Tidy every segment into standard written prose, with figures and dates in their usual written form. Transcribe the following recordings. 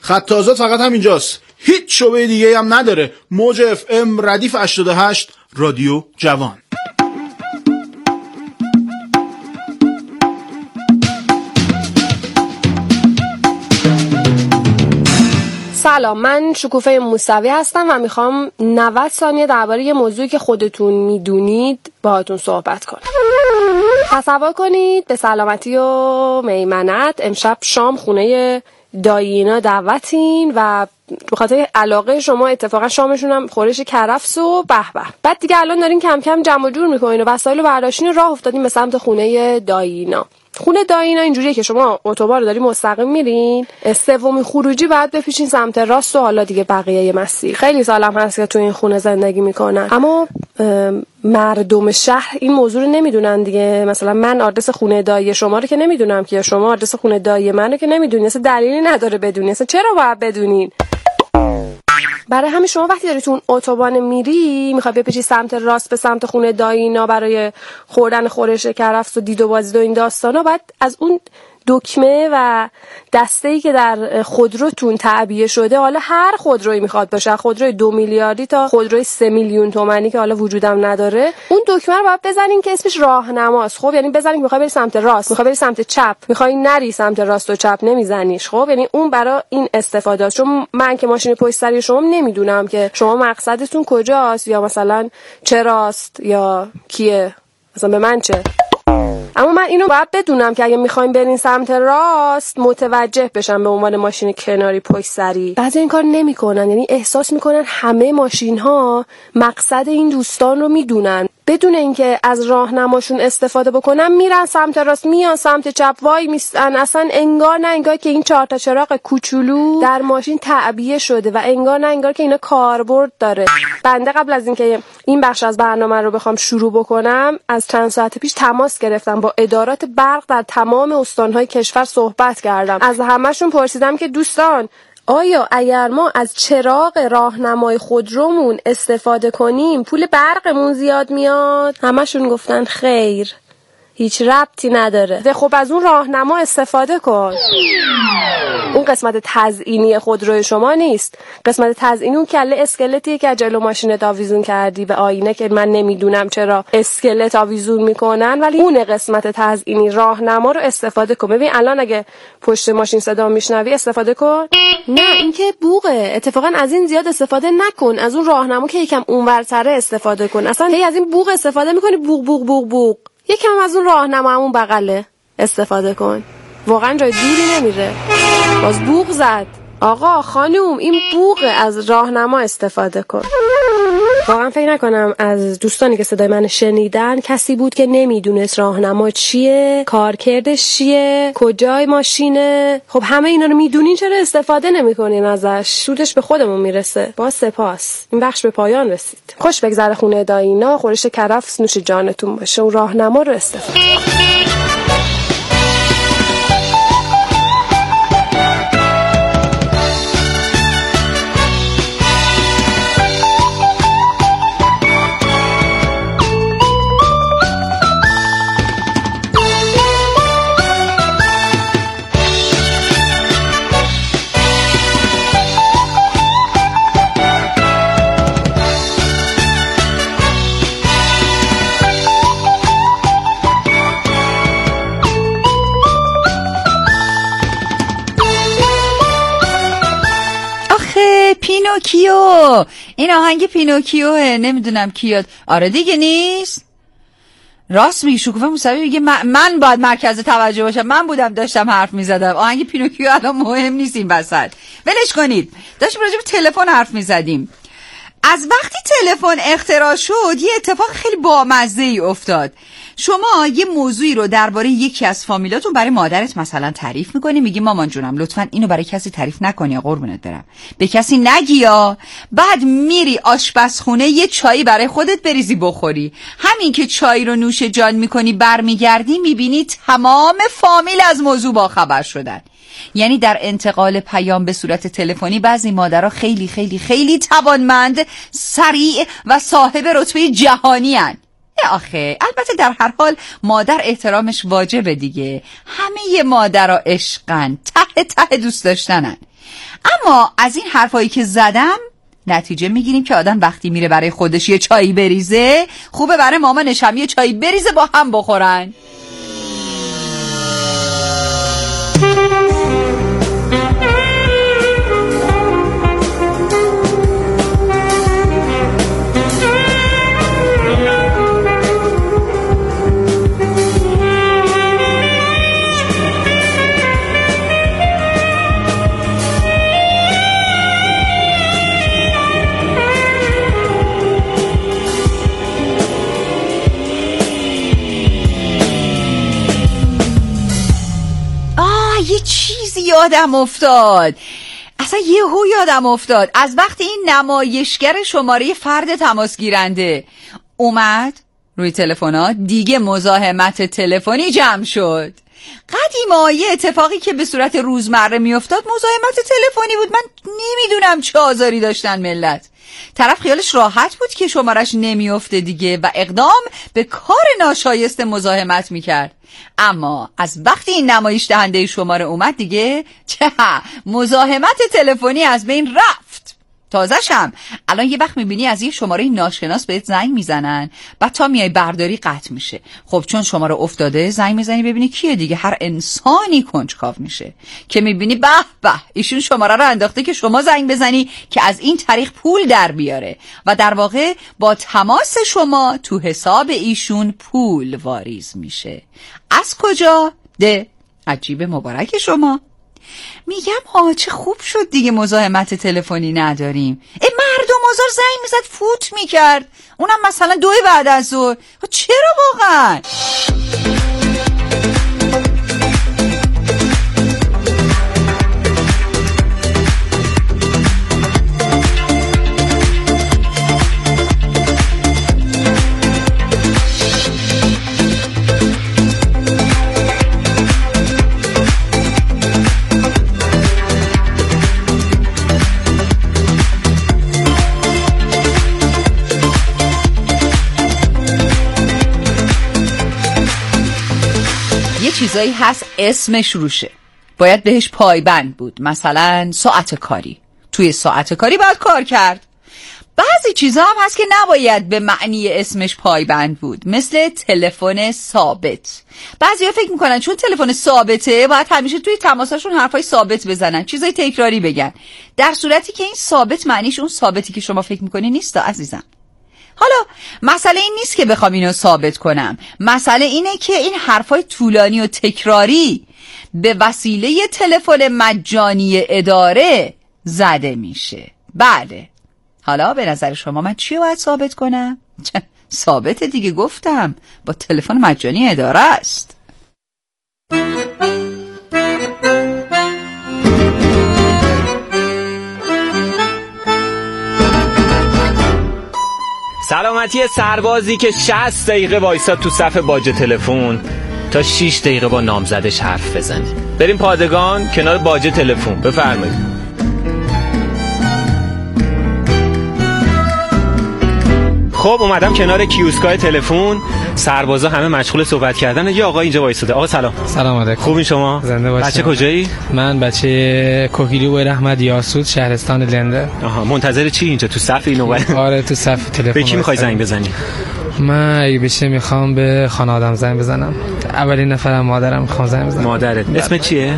خط آزاد فقط همینجاست، هیچ شعبه دیگه هم نداره. موج اف ام ردیف 88 رادیو جوان. سلام، من شکوفه موسوی هستم و میخوام 90 ثانیه درباره یه موضوعی که خودتون میدونید باهاتون صحبت کنم. تصور کنید به سلامتی و میمنت امشب شام خونه دایینا دعوتین و به خاطر علاقه شما اتفاقا شامشون هم خورش کرفس و به به. بعد دیگه الان دارین کم کم جمع جور میکنین و وسایل رو برداشتین و راه افتادین به سمت خونه دایینا. خونه دایینا اینجوریه که شما اتوبان رو داری مستقیم میرین، سومین خروجی بعد بپیچین سمت راست و حالا دیگه بقیه مسیر. خیلی سالم هست که تو این خونه زندگی میکنن، اما مردم شهر این موضوع رو نمیدونن دیگه. مثلا من آدرس خونه دایی شما رو که نمیدونم که، شما آدرس خونه دایی من رو که نمیدونین، اصلا دلیلی نداره بدونین. اصلا چرا باید بدونین؟ برای همین شما وقتی داری تو اون اتوبان میری، میخوای بپیچی سمت راست به سمت خونه دایینا برای خوردن خورش کرفس و دید و بازدید و این داستانا، بعد از اون دکمه و دسته‌ای که در خودروتون تعبیه شده، حالا هر خودرویی میخواد باشه، خودروی 2 میلیاردی تا خودروی 3 میلیون تومانی که حالا وجودم نداره، اون دکمه رو باید بزنین که اسمش راهنماست. خب یعنی بزنین که میخوای بری سمت راست، میخوای بری سمت چپ، میخوای نری سمت راست و چپ نمیزنیش. خب یعنی اون برای این استفاده است. چون من که ماشین پشت سری شما نمیدونم که شما مقصدتون کجاست، یا مثلا چراست یا کیه، مثلا به من چه. اما من اینو باید بدونم که اگه میخوایم برین سمت راست متوجه بشم به عنوان ماشین کناری پشت سری. بعضی این کار نمیکنن، یعنی احساس میکنن همه ماشین ها مقصد این دوستان رو میدونن، بدون اینکه از راهنماشون استفاده بکنن میرن سمت راست، میان سمت چپ، وای میستن. اصلا انگار نه انگار که این 4 تا چراغ کوچولو در ماشین تعبیه شده و انگار نه انگار که اینا کاربرد داره. بنده قبل از اینکه این بخش از برنامه رو بخوام شروع بکنم، از چند ساعت پیش تماس گرفتم با ادارات برق در تمام استان‌های کشور، صحبت کردم. از همه‌شون پرسیدم که دوستان آیا اگر ما از چراغ راهنمای خودرومون استفاده کنیم پول برقمون زیاد میاد؟ همشون گفتن خیر، هیچ ربطی نداره. خب از اون راهنما استفاده کن. اون قسمت تزیینی خودروی شما نیست. قسمت تزیینی اون کله اسکلتیه که جلو ماشینت آویزون کردی به آینه، که من نمیدونم چرا اسکلت آویزون میکنن، ولی اون قسمت تزیینی راهنما رو استفاده کن. ببین الان اگه پشت ماشین صدا میشنوی استفاده کن. نه این که بوقه. اتفاقا از این زیاد استفاده نکن. از اون راهنما که یکم اونورتره استفاده کن. اصلا هی از این بوق استفاده میکنی، بوق بوق بوق بوق. یکم از اون راهنما همون بغله استفاده کن. واقعا جای دوری نمیره. باز بوق زد. آقا خانوم این بوقه، از راهنما استفاده کن. واقعا فکر نکنم از دوستانی که صدای من شنیدن کسی بود که نمیدونست راهنما چیه، کارکردش چیه، کجای ماشینه. خب همه اینا رو میدونین، چرا استفاده نمیکنین ازش؟ سودش به خودمون میرسه. با سپاس، این بخش به پایان رسید. خوش بگذره خونه دایینا، خورش کرفس نوش جانتون باشه. اون راهنما رو استفاده پینوکیو. این آهنگ پینوکیوه، نمیدونم کیاد. آره دیگه نیست. راست میگی شکوفه موسوی میگه من باید مرکز توجه باشم. من بودم داشتم حرف میزدم. آهنگ پینوکیو الان مهم نیست این وسط. ولش کنید. داشتیم راجع به تلفن حرف میزدیم. از وقتی تلفن اختراع شد یه اتفاق خیلی بامزه ای افتاد. شما یه موضوعی رو درباره یکی از فامیلاتون برای مادرت مثلا تعریف میکنی، میگی مامان جونم لطفاً اینو برای کسی تعریف نکنی یا قربونت برم، به کسی نگی یا. بعد میری آشپزخونه یه چایی برای خودت بریزی بخوری. همین که چای رو نوش جان میکنی برمیگردی میبینی تمام فامیل از موضوع باخبر شدن. یعنی در انتقال پیام به صورت تلفنی بعضی مادرها خیلی خیلی خیلی توانمند، سریع و صاحب رتبه جهانی هن. آخه البته در هر حال مادر احترامش واجبه دیگه. همه مادرها عشقن، ته ته دوست داشتنن. اما از این حرفایی که زدم نتیجه میگیریم که آدم وقتی میره برای خودش یه چایی بریزه، خوبه برای مامانش هم یه چایی بریزه با هم بخورن. یه چیزی یادم افتاد، اصلا یادم افتاد. از وقتی این نمایشگر شماره فرد تماس گیرنده اومد روی تلفنات دیگه مزاحمت تلفنی جمع شد. قدیما یه اتفاقی که به صورت روزمره میافتاد مزاحمت تلفنی بود. من نمیدونم چه آزاری داشتن ملت. طرف خیالش راحت بود که شمارش نمیافته دیگه و اقدام به کار ناشایست مزاحمت میکرد. اما از وقتی این نمایش دهنده شماره اومد دیگه چه مزاحمت تلفنی از بین رفت. تازه‌شم الان یه وقت میبینی از یه شماره ناشناس بهت زنگ میزنن، بعد تا میای برداری قطع میشه. خب چون شماره افتاده زنگ میزنی ببینی کیه دیگه. هر انسانی کنجکاو میشه که میبینی به به ایشون شماره رو انداخته که شما زنگ بزنی که از این طریق پول در بیاره و در واقع با تماس شما تو حساب ایشون پول واریز میشه. از کجا؟ ده عجیب مبارک شما. میگم چه خوب شد دیگه مزاحمت تلفنی نداریم. مردم آزار زنگ میزد فوت میکرد، اونم مثلا 2 بعد از ظهر. چرا واقعا؟ چیزایی هست اسمش روشه، باید بهش پایبند بود. مثلا ساعت کاری، توی ساعت کاری باید کار کرد. بعضی چیزا هم هست که نباید به معنی اسمش پایبند بود، مثل تلفن ثابت. بعضیا فکر میکنن چون تلفن ثابته باید همیشه توی تماساشون حرفای ثابت بزنن، چیزای تکراری بگن، در صورتی که این ثابت معنیش اون ثابتی که شما فکر میکنی نیست عزیزم. حالا مسئله این نیست که بخوام اینو ثابت کنم، مسئله اینه که این حرفای طولانی و تکراری به وسیله تلفن مجانی اداره زده میشه. بله، حالا به نظر شما من چی باید ثابت کنم؟ ثابت دیگه گفتم، با تلفن مجانی اداره است. سلامتی سربازی که 60 دقیقه وایساد تو صف باج تلفن تا 6 دقیقه با نامزدش حرف بزنی. بریم پادگان کنار باج تلفن. بفرمایید. خب اومدم کنار کیوسکای تلفن، سربازا همه مشغول صحبت کردن. یه آقا اینجا وایساده. آقا سلام. سلام علیکم. خوبین شما؟ زنده باشید. بچه کجایی؟ من بچه کوکیلی و رحمت یاسود، شهرستان لنده. آها، منتظر چی اینجا تو صف اینو؟ آره تو صف تلفن. به کی میخوای زنگ بزنی؟ من اگه بشه میخوام به خانواده‌ام زنگ بزنم. اولین نفرم مادرم میخوام زنگ بزنم. مادرت اسمت چیه؟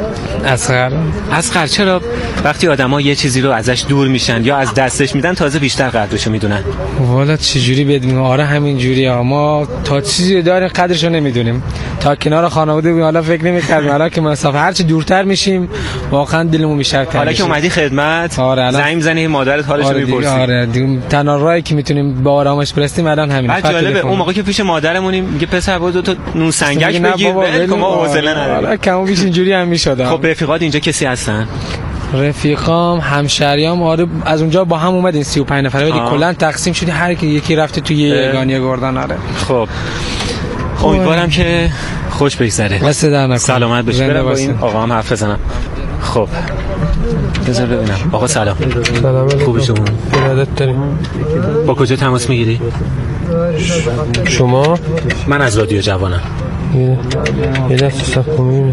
اصغر. چرا وقتی آدما یه چیزی رو ازش دور میشن یا از دستش میدن تازه بیشتر قدرشو میدونن؟ والا چجوری بدونیم؟ آره همین جوریه. ما تا چیزی داریم قدرشو نمیدونیم. تا کنار خانواده بودیم حالا فکر نمی‌کردیم، حالا که مسافه هرچی دورتر میشیم واقعا دلمون بیشتر تنگ میشه. حالا که اومدی خدمت، آره زنگ میزنی مادرت حالشو میپرسی. آره دیگه تنها راهی که میتونیم با آرامش برسیم الان همین. جالبه اون موقع که پیش مادرمونیم میگه پسر برو تو نون سنگک بگیر، ما حوصله نداریم. آره کمو بیش اینجوری هم میشد. خب رفیقات اینجا کسی هستن؟ رفیقام، همشریام، آره از اونجا با هم اومدین 35 نفره، ولی کلا تقسیم شدی، هر کی یکی رفته توی یگانه گردان. آره خب امیدوارم که خوش بگذره. واسه در نکنه. سلامت باشی. برم با این آقا هم حرف بزنم. خب بذار ببینم. آقا سلام. خوبی شما؟ ارادت داریم. با کجا تماس میگیری؟ شما؟ من از رادیو جوانم. یه دست سکومی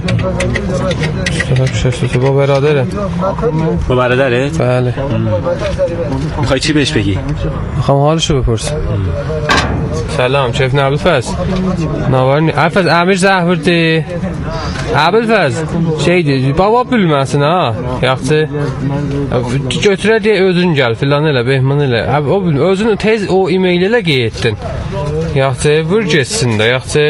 با برادره. با برادره؟ بله. میخوای چی بهش بگی؟ میخوام حالشو بپرسم. سلام شف نابلفز ناوارنی الفز امیر زهورdi Abelfaz şeydi baba bilməsin ha yaxşı götürə deyə özün gəl filan elə Behman elə o özün tez o e-mail ilə getdin yaxşı vur getsin də yaxşı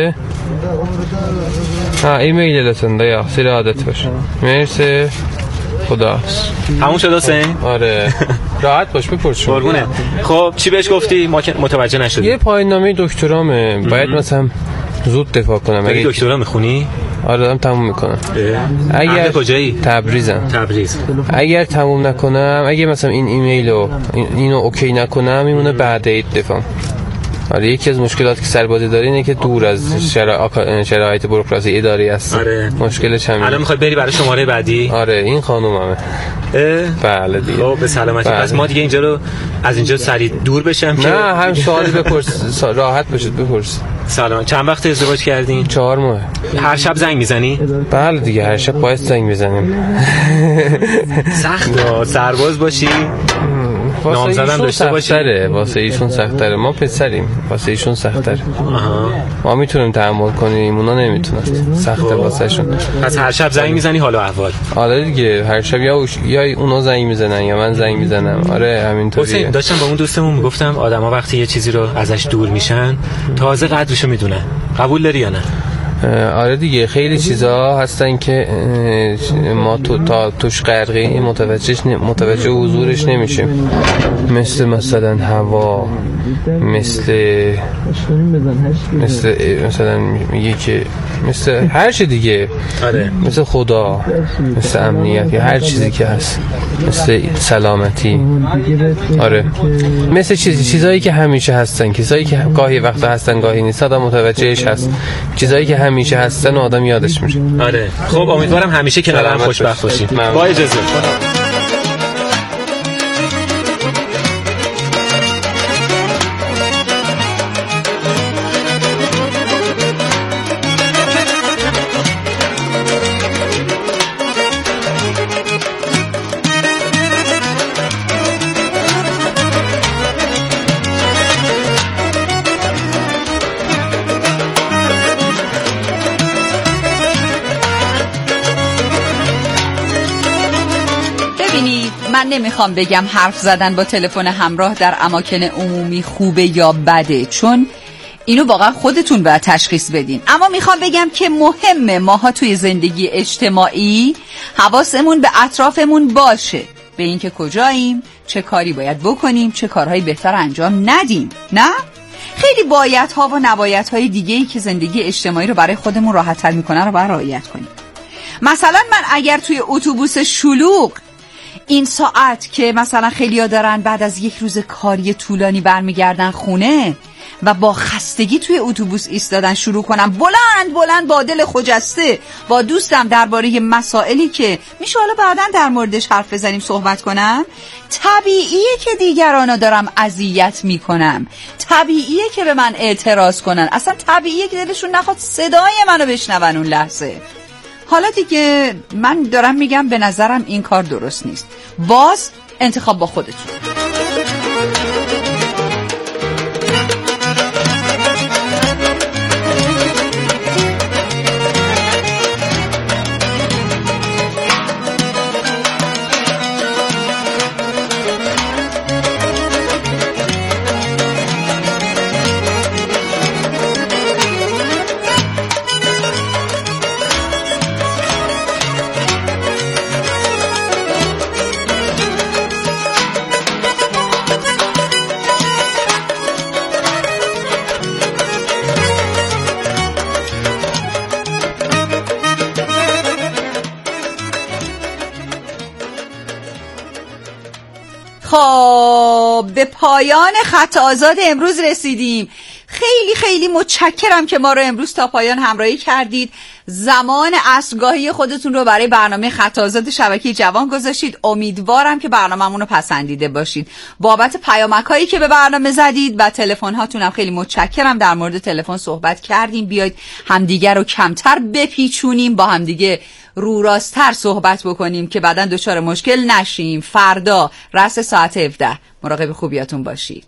ha e-mail eləsən də yaxşı adət ver mersi خدا همون شد حسین؟ آره راحت باش بپرس قربونه. خب چی بهش گفتی؟ ما که متوجه نشدیم. یه پایان‌نامه دکترامه باید مثلا زود دفاع کنم. اگه دکترا میخونی؟ آره دارم تموم میکنم. اگر کجایی؟ تبریزم. تبریز. اگر تموم نکنم اگه مثلا این ایمیلو اینو اوکی نکنم میمونه بعد عید دفاع. آره یکی از مشکلاتی که سربازی داره اینه که دور از شرایط بوروکراسی اداری است. آره. مشکلش همینه. الان میخوای بری برای شماره بعدی؟ آره این خانوممه. بله دیگه. خب به سلامتی. بله. پس ما دیگه اینجا رو از اینجا سریع دور بشم که نه هم سوالی بپرس راحت باشید بپرس. سلام. چند وقت ازدواج کردین؟ 4 ماه. هر شب زنگ میزنی؟ بله دیگه هر شب باید زنگ بزنیم. سخته سرباز باشی؟ نامزدم داشته باشی؟ واسه ایشون سخت‌تره. ما پسریم واسه ایشون سخت‌تره. ما میتونیم تحمل کنیم اونا نمیتونن. سخته واسه شون. پس هر شب زنگ میزنی حال و احوال؟ آره دیگه هر شب یا اونا زنگ میزنن یا من زنگ میزنم. آره همینطوریه. حسین داشتم با اون دوستمون میگفتم آدما وقتی یه چیزی رو ازش دور میشن تازه قدرشو میدونن. قبول داری یا نه؟ آره دیگه خیلی چیزا هستن که ما توش غرقی متوجه حضورش نمیشیم مثلا هوا مثلا میگه که مثل هر چی دیگه آره. مثل خدا مثل امنیت یا هر چیزی که هست مثل سلامتی آره مثل چیزایی که همیشه هستن چیزایی که گاهی وقتا هستن گاهی نیست آدم متوجهش هست چیزایی که همیشه هستن آدم یادش میشه آره خب امیدوارم همیشه کنار هم خوشبخت باشید با اجازه من نمیخوام بگم حرف زدن با تلفن همراه در اماکن عمومی خوبه یا بده چون اینو واقعا خودتون باید تشخیص بدین اما میخوام بگم که مهمه ماها توی زندگی اجتماعی حواسمون به اطرافمون باشه به اینکه کجاییم چه کاری باید بکنیم چه کارهایی بهتر انجام ندیم نه؟ خیلی بایدها و نبایدهای دیگه‌ای که زندگی اجتماعی رو برای خودمون راحت‌تر میکنه رو باید رعایت کنیم مثلا من اگر توی اتوبوس شلوغ این ساعت که مثلا خیلیا دارن بعد از یک روز کاری طولانی برمیگردن خونه و با خستگی توی اتوبوس ایستادن شروع کنم بلند با دل خجسته با دوستم درباره مسائلی که میشه حالا بعداً در موردش حرف بزنیم صحبت کنم طبیعیه که دیگرانا دارم اذیت میکنم طبیعیه که به من اعتراض کنن اصلا طبیعیه که دلشون نخواد صدای منو بشنون اون لحظه حالا دیگه من دارم میگم به نظرم این کار درست نیست باز انتخاب با خودتون خب به پایان خط آزاد امروز رسیدیم خیلی متشکرم که ما رو امروز تا پایان همراهی کردید زمان عصرگاهی خودتون رو برای برنامه خطازات شبکه جوان گذاشتید. امیدوارم که برنامه‌مون رو پسندیده باشید. بابت پیامک‌هایی که به برنامه زدید و تلفن هاتونم خیلی متشکرم. در مورد تلفن صحبت کردیم، بیاید همدیگه رو کمتر بپیچونیم، با همدیگه رو راست‌تر صحبت بکنیم که بعداً دچار مشکل نشیم. فردا رأس ساعت 17 مراقب خوبیاتون باشید.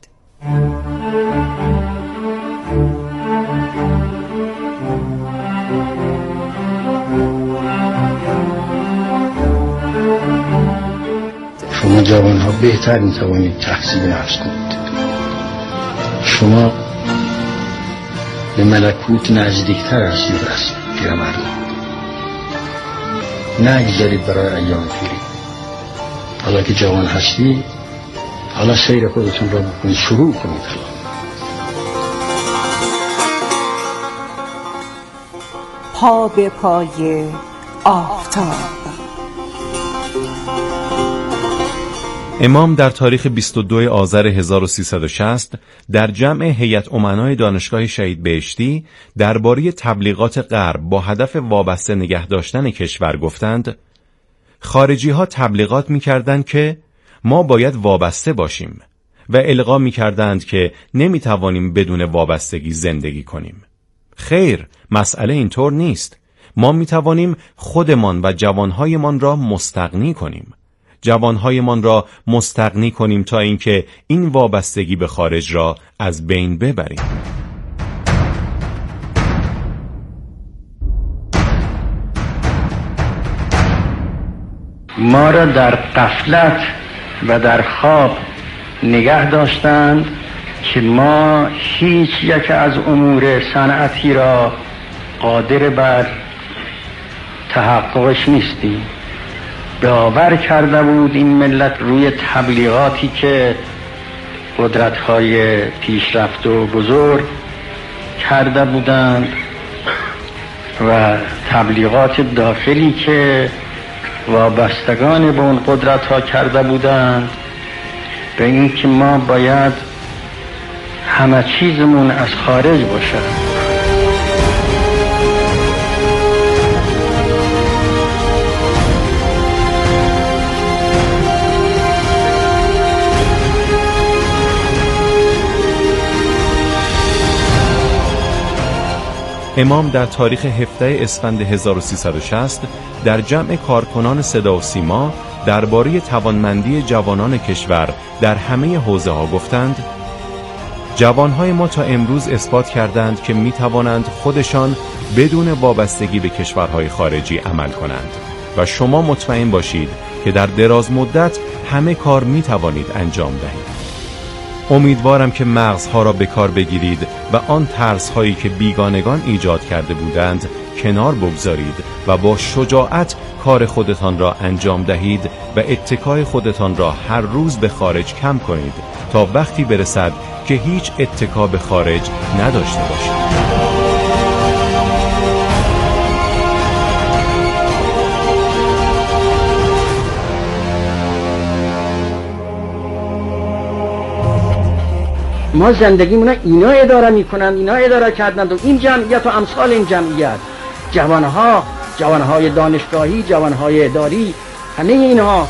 شما جوان ها بهتر می توانید تحصیل نفس کنید. شما به ملکوت نزدیکتر هستید از پیرمردان. نگذارید برای ایام پیری. حالا که جوان هستید، حالا سیر خودتون را بکنید، شروع کنید. پا به پای آفتاب. امام در تاریخ 22 آذر 1360 در جمع هیئت امنای دانشگاه شهید بهشتی درباره تبلیغات غرب با هدف وابسته نگه داشتن کشور گفتند: خارجی ها تبلیغات می کردند که ما باید وابسته باشیم و القا می کردند که نمی توانیم بدون وابستگی زندگی کنیم. خیر، مسئله اینطور نیست. ما می توانیم خودمان و جوانهایمان را مستغنی کنیم. جوانهایمان را مستغنی کنیم تا اینکه این وابستگی به خارج را از بین ببریم. ما را در غفلت و در خواب نگه داشتند که ما هیچ یک از امور صنعتی را قادر بر تحققش نیستیم. باور کرده بود این ملت روی تبلیغاتی که قدرت‌های پیشرفته و بزرگ کرده بودند و تبلیغات داخلی که وابستگان به اون قدرت‌ها کرده بودند، به این که ما باید همه چیزمون از خارج باشه. امام در تاریخ 17 اسفند 1360 در جمع کارکنان صدا و سیما درباره توانمندی جوانان کشور در همه حوزه‌ها گفتند: جوانهای ما تا امروز اثبات کردند که می توانند خودشان بدون وابستگی به کشورهای خارجی عمل کنند و شما مطمئن باشید که در دراز مدت همه کار می توانید انجام دهید. امیدوارم که مغزها را به کار بگیرید و آن ترس‌هایی که بیگانگان ایجاد کرده بودند کنار بگذارید و با شجاعت کار خودتان را انجام دهید و اتکای خودتان را هر روز به خارج کم کنید تا وقتی برسد که هیچ اتکا به خارج نداشته باشید. ما زندگیمون اینا اداره میکنن، اینا اداره کردند و این جمعیت و امثال این جمعیت، جوانهای دانشگاهی، جوانهای اداری، همه اینها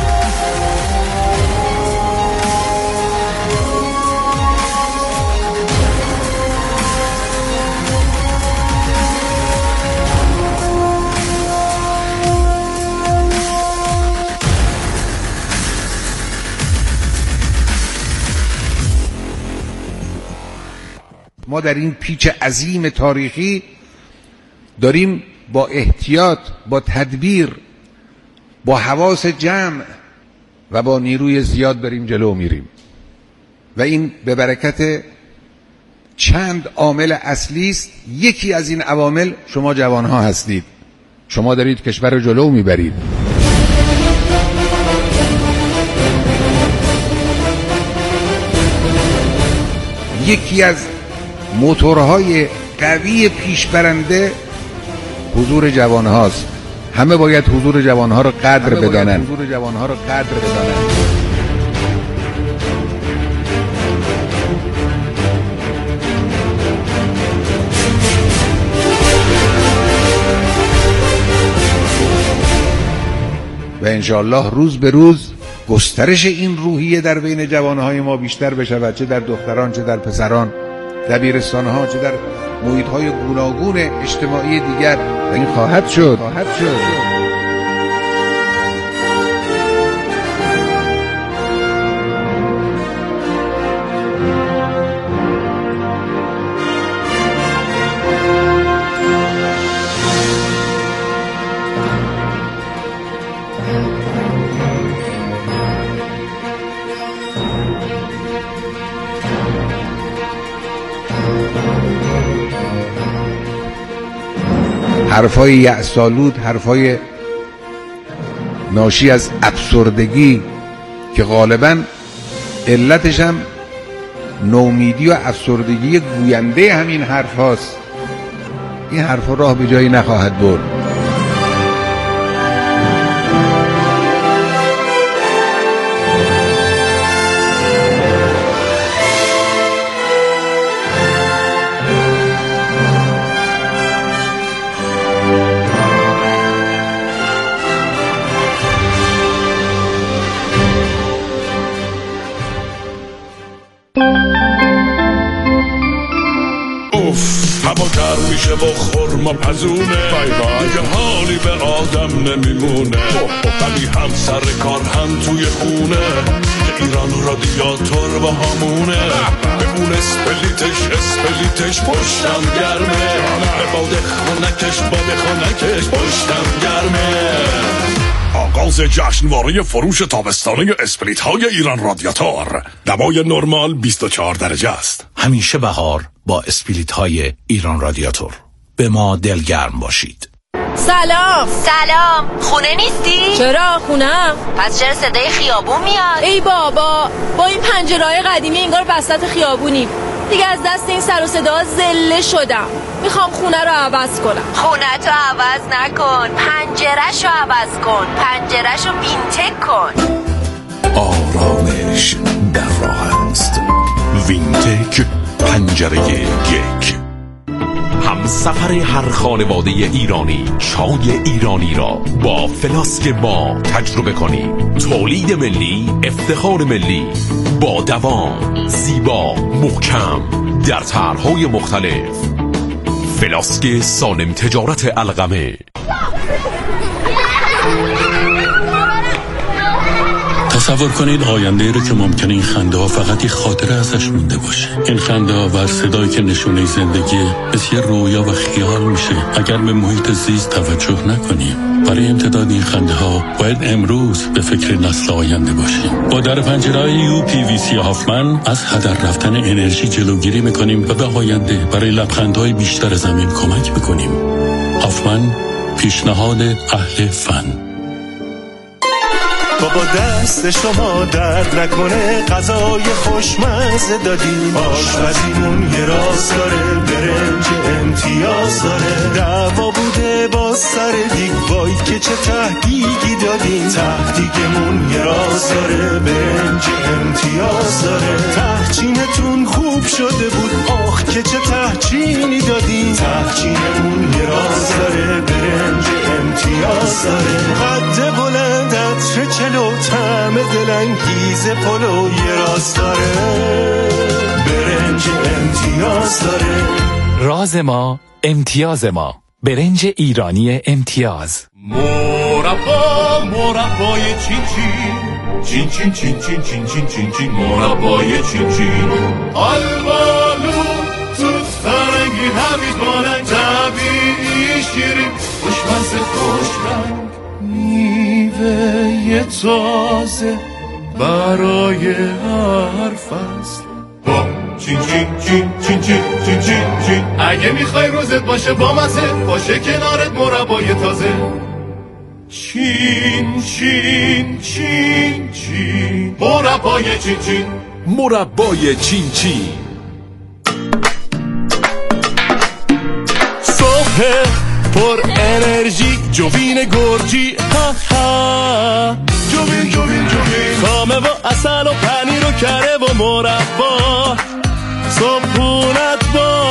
ما در این پیچ عظیم تاریخی داریم با احتیاط، با تدبیر، با حواس جمع و با نیروی زیاد بریم جلو میریم و این به برکت چند عامل اصلی است. یکی از این عوامل شما جوانها هستید. شما دارید کشور رو جلو میبرید. یکی از موتورهای قوی پیشبرنده حضور جوان هاست. همه باید حضور جوان ها رو قدر بدانند. انشاءالله روز به روز گسترش این روحیه در بین جوانهای ما بیشتر بشود، چه در دختران چه در پسران، دبیرستانها چه در محیطهای گوناگون اجتماعی دیگر. و این خواهد شد. حرفای یأس‌آلود، حرفای ناشی از افسردگی که غالباً علتش هم نومیدی و افسردگی گوینده همین حرف هاست، این حرف راه به جایی نخواهد برد. هوا گرم میشه و خورما پزونه، دیگه حالی به آدم نمیمونه، ولی هم سر کار هم توی خونه، که ایران رادیاتور با همونه، به اون اسپلیتش پشتم گرمه، به باد خونکش پشتم گرمه. آغاز جشنواره فروش تابستانه اسپریت های ایران رادیاتور. دمای نرمال 24 درجه است. همیشه بهار با اسپریت های ایران رادیاتور. به ما دلگرم باشید. سلام، خونه نیستی؟ چرا خونم؟ پس چرا صدای خیابون میاد؟ ای بابا، با این پنجره‌های قدیمی انگار وسط خیابونیم. دیگه از دست این سر و صدا زله شدم. میخوام خونه رو عوض کنم. خونه تو عوض نکن، پنجره‌ش رو عوض کن، پنجره‌ش رو وینتک کن. آرامش در راه است. وینتک پنجره یک. همسفر هر خانواده ایرانی چای ایرانی را با فلاسک ما تجربه کنید. تولید ملی، افتخار ملی، با دوام، زیبا، محکم، در طرح‌های مختلف. فلاسک سالم تجارت القمه. تصور کنید آینده رو که ممکنه این خنده ها فقط یک خاطره ازش مونده باشه. این خنده ها و صدایی که نشونه زندگی مثل یه رویا و خیال میشه اگر به محیط زیست توجه نکنیم. برای امتداد این خنده ها باید امروز به فکر نسل آینده باشیم. با در پنجره‌های UPVC هافمن از هدر رفتن انرژی جلوگیری میکنیم و به آینده برای لبخندهای بیشتر زمین کمک میکنیم. هافمن، پیشنهاد اهل فن. بابا دست شما درد نکنه، غذای خوشمزه دادیم، آشپزیمون یه راز داره، برنج امتیاز داره، دعوا بوده با سر دیگ، وای که چه تهدیگی دادیم، تهدیگمون یه راز داره، برنج امتیاز داره، تهچینتون خوب شده بود، آخ که چه تهچینی دادیم، تهچینمون یه راز داره، برنج امتیاز داره، قد بلند عطر چلو، طعم دلانگیز پلو یه راز داره، برنج امتیاز داره. راز ما، امتیاز ما، برنج ایرانی امتیاز. مربای چین چین، مربای چین، آلبالو توت فرنگی، هویج بانک، طبیعی شیرین، خوشمزه خوشرنگ، میوه تازه برای هر فصل. چین اگه میخوای روزت باشه با مزه، باشه کنارت مربای تازه. چین مربای چین، مربای چین. صبح پر انرژی، جوین گرجی، ها ها، جوین خامه و اصل و پنیر و کره و مربا، صبحونت با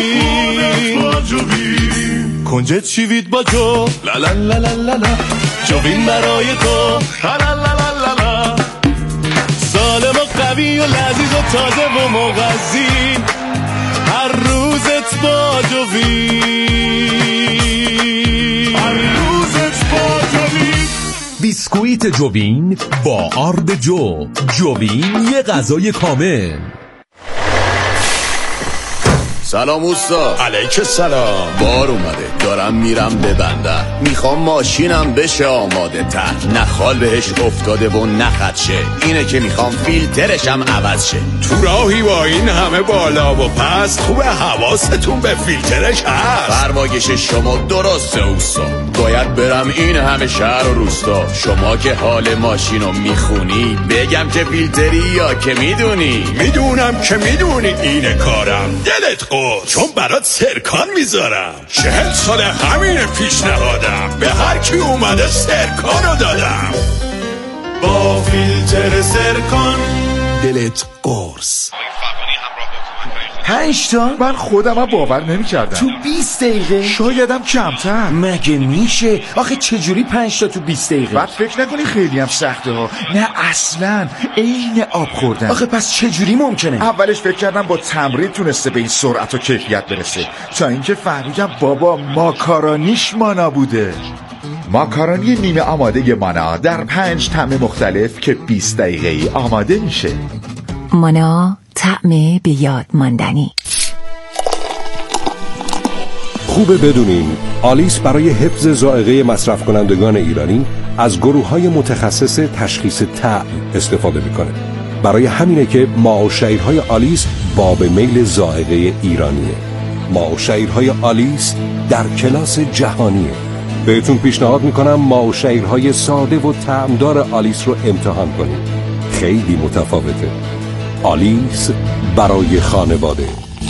جوین، کنجد شیوید با جو، لا لا لا لا لا، جو جوین برای تو هلالالالala. سالم و قوی و لذیذ و تازه و مغذی، هر روزت با جوین، هر روزت با جوین. بیسکویت جوین با آرد جوین یه غذای کامل. سلام اوستا. علیک سلام. بار اومده، دارم میرم به بندر، میخوام ماشینم بشه آماده تر، نه خال بهش افتاده و نه خدشه، اینه که میخوام فیلترشم عوض شه. تو راهی با این همه بالا و پست، خوبه حواستون به فیلترش هست. فرمایش شما درسته اوستا، باید برم این همه شهر و روستا. شما که حال ماشینو میخونی، بگم که فیلتری یا که میدونی؟ میدونم که میدونی اینه کارم، دلت قرص، چون برات سرکان میذارم. 40 سال همین پیشنهادم، به هر کی اومده سرکانو دادم. با فیلتر سرکان دلت قرص. 5 تا؟ من خودم باور نمی‌کردم. تو 20 دقیقه؟ شایدم کمتر. مگه میشه؟ آخه چجوری 5 تا تو 20 دقیقه؟ بعد فکر نکنی خیلی هم سخته ها. نه اصلاً، عین آب خوردن. آخه پس چجوری ممکنه؟ اولش فکر کردم با تمرین تونسته به این سرعت و کیفیت برسه، تا اینکه فهمیدم بابا ماکارونیش مانا بوده. ماکارونی نیمه آماده مانا در 5 طعم مختلف که 20 دقیقه‌ای آماده میشه. مانا، طعم به یاد ماندنی. خوبه بدونین آلیس برای حفظ ذائقه مصرف کنندگان ایرانی از گروه‌های متخصص تشخیص طعم استفاده میکنه. برای همینه که ماء و شعیرهای آلیس باب میل ذائقه ایرانیه. ماء و شعیرهای آلیس در کلاس جهانیه. بهتون پیشنهاد میکنم ماء و شعیرهای ساده و طعمدار آلیس رو امتحان کنید. خیلی متفاوته. آلیس برای خانواده.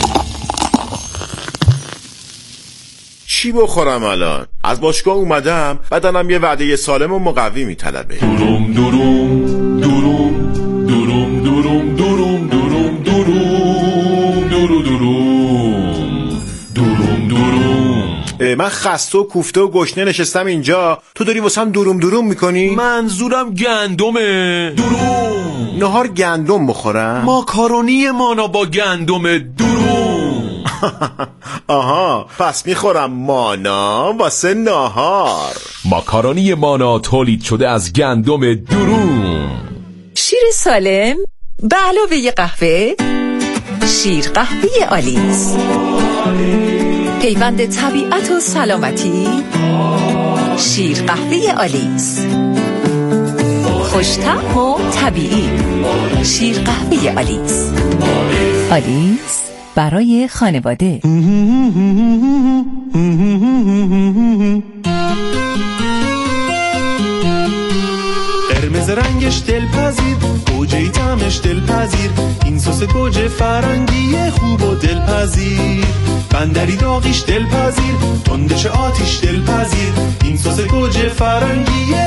چی بخورم الان؟ از باشگاه اومدم، بدنم یه وعده سالم و مقوی میطلبه. دوروم دوروم دوروم دوروم دوروم دوروم دوروم دوروم دوروم دوروم دوروم. من خسته و کوفته و گشنه نشستم اینجا، تو داری واسم دوروم دوروم میکنی؟ منظورم گندمه. دوروم. نهار گندم بخورم؟ ماکارونی مانا با گندم دوروم. آها، پس میخورم مانا واسه نهار. ماکارونی مانا تولید شده از گندم دوروم. شیر سالم به علاوه قهوه، شیر قهوه آلیس، پیوند طبیعت و سلامتی. شیر قهوه آلیس، خوش‌طعم و طبیعی. شیر قهوه آلیس. آلیس برای خانواده. قرمز رنگش دلپذیر، گوجه‌ای طعمش دلپذیر، این سس گوجه فرنگی خوب و دلپذیر. بندری داغیش دلپذیر، تندش آتیش دلپذیر، این سس گوجه فرنگی